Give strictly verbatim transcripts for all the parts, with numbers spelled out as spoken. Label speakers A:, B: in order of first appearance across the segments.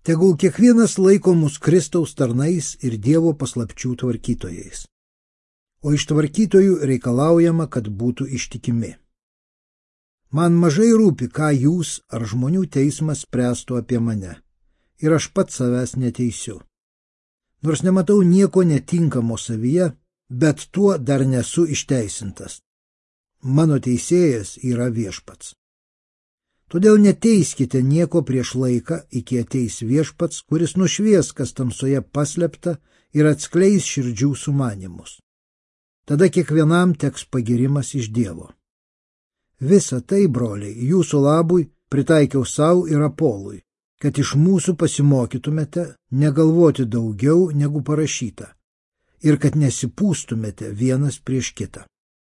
A: Tegul kiekvienas laiko mus Kristaus tarnais ir Dievo paslapčių tvarkytojais. O iš tvarkytojų reikalaujama, kad būtų ištikimi. Man mažai rūpi, ką jūs ar žmonių teismas spręstų apie mane. Ir aš pats savęs neteisiu. Nors nematau nieko netinkamo savyje, bet tuo dar nesu išteisintas. Mano teisėjas yra Viešpats. Todėl neteiskite nieko prieš laiką, iki ateis Viešpats, kuris nušvies, kas tamsoje paslėpta, ir atskleis širdžių sumanymus. Tada kiekvienam teks pagirimas iš Dievo. Visa tai, broliai, jūsų labui pritaikiau savo ir Apolui, kad iš mūsų pasimokytumėte negalvoti daugiau negu parašyta ir kad nesipūstumėte vienas prieš kitą.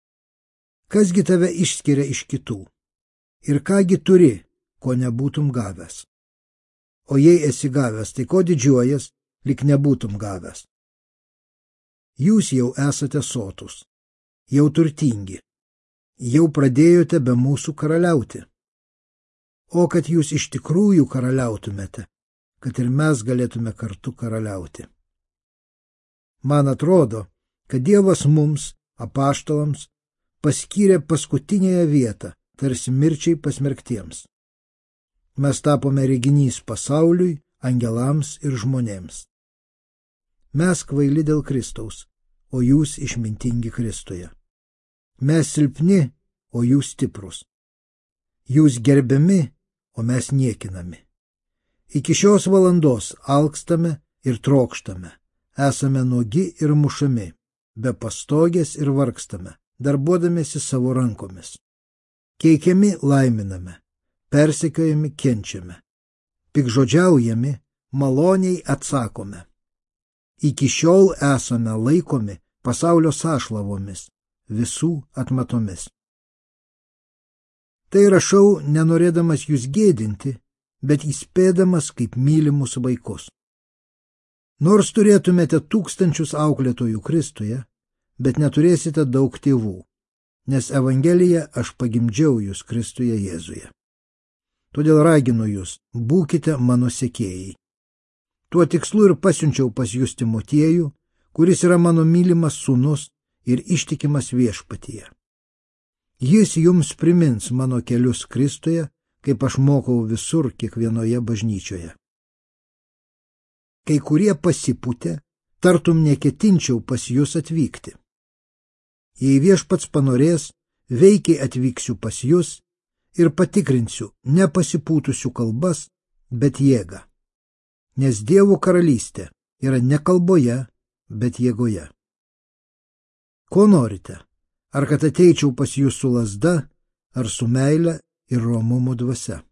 A: Kasgi tave išskiria iš kitų? Ir kągi turi, ko nebūtum gavęs? O jei esi gavęs, tai ko didžiuojas, lyg nebūtum gavęs? Jūs jau esate sotus, jau turtingi, jau pradėjote be mūsų karaliauti. O kad jūs iš tikrųjų karaliautumėte, kad ir mes galėtume kartu karaliauti. Man atrodo, kad Dievas mums, apaštalams, paskyrė paskutinėje vietą, tarsi mirčiai pasmerktiems. Mes tapome reginys pasauliui, angelams ir žmonėms. Mes kvaili dėl Kristaus, o jūs išmintingi Kristuje. Mes silpni, o jūs stiprus. Jūs gerbiami, o mes niekinami. Iki šios valandos alkstame ir trokštame, esame nuogi ir mušami, be pastogės ir vargstame, darbuodamėsi savo rankomis. Keikiami laiminame, persekiojami kenčiame, pikžodžiaujami, maloniai atsakome. Iki šiol esame laikomi pasaulio sąšlavomis, visų atmatomis. Tai rašau nenorėdamas jūs gėdinti, bet įspėdamas kaip mylimus vaikus. Nors turėtumėte tūkstančius auklėtojų Kristuje, bet neturėsite daug tėvų, nes Evangeliją aš pagimdžiau jūs Kristuje Jėzuje. Todėl raginu jūs, būkite mano sekėjai. Tuo tikslu ir pasiunčiau pas jūs Timotiejų, kuris yra mano mylimas sūnus ir ištikimas Viešpatyje. Jis jums primins mano kelius Kristuje, kaip aš mokau visur kiekvienoje bažnyčioje. Kai kurie pasipūtė, tartum neketinčiau pas jūs atvykti. Jei Viešpats panorės, veikiai atvyksiu pas jūs ir patikrinsiu nepasipūtusių kalbas, bet jėgą. Nes Dievo karalystė yra ne kalboje, bet jėgoje. Ko norite? Ar kad ateičiau pas jūs su lazda, ar su meile ir romumo dvasia?